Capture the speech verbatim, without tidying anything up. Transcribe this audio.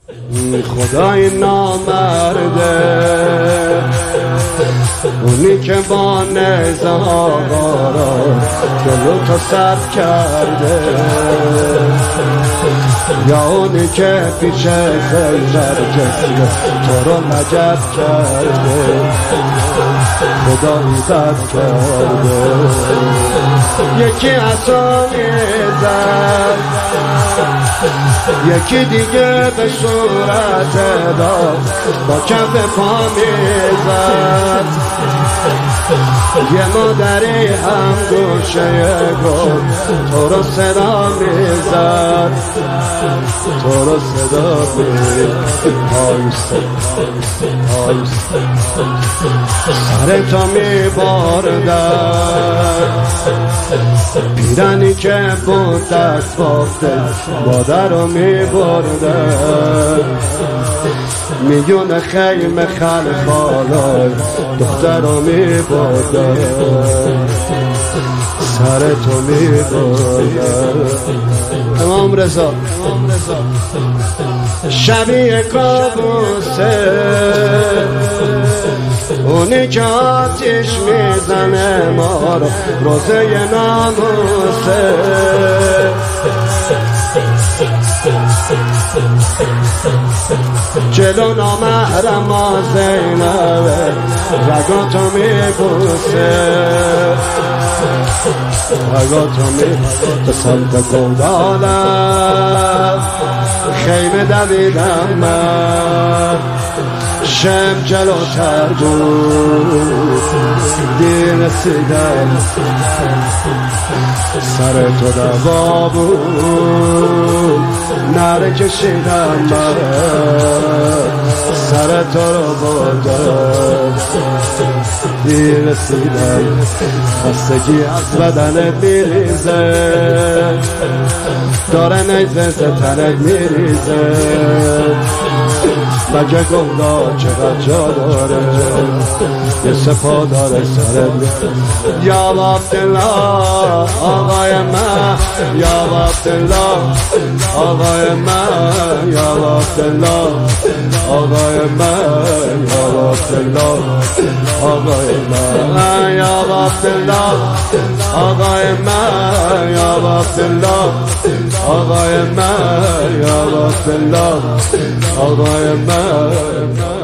خدای نامرده اونی که با نیزه آقا را جلو تا سد کرده، یا اونی که پیش زلزر جسیه تو رو لجب کرده، خدایی بد کرده. یکی عصا میزد، یکی دیگه به صورت داد با کف پا میزد، یه مادری هم گوشه گل تو رو صدا میزد، تو رو صدا میزد. آیسته آیسته سر تو میبردن، پیرانی که بود دست بافته مادر رو میبردن، میلیون خیمه خلخالای دختر رو میبردن، سر تو میبردن. امام رضا شبیه کابوسه، اونی که آتیش میزنه ما رو روزه ناموسه، جلو نامحرم ها زینبه رگاتو میبوسه، رگاتو میبوسه. به سمت گودالم خیمه دویدم من، شم جلوتر بود دیر رسیدم، سر تو دوا بود نره کشیدم من، سر تو رو بردم دیر رسیدم، خستگی از بدنت میریزه، داره نیزه تنت میریزه، مگه گمدا چقدر جا داره، یه سپا داره سرت. یا عبدالله آقای من، یا عبدالله آقای من، یا عبدالله آقای من، یا عبدالله آقای من، یا عبدالله آقای من، یا عبدالله آقای من، یا عبدالله آقای من.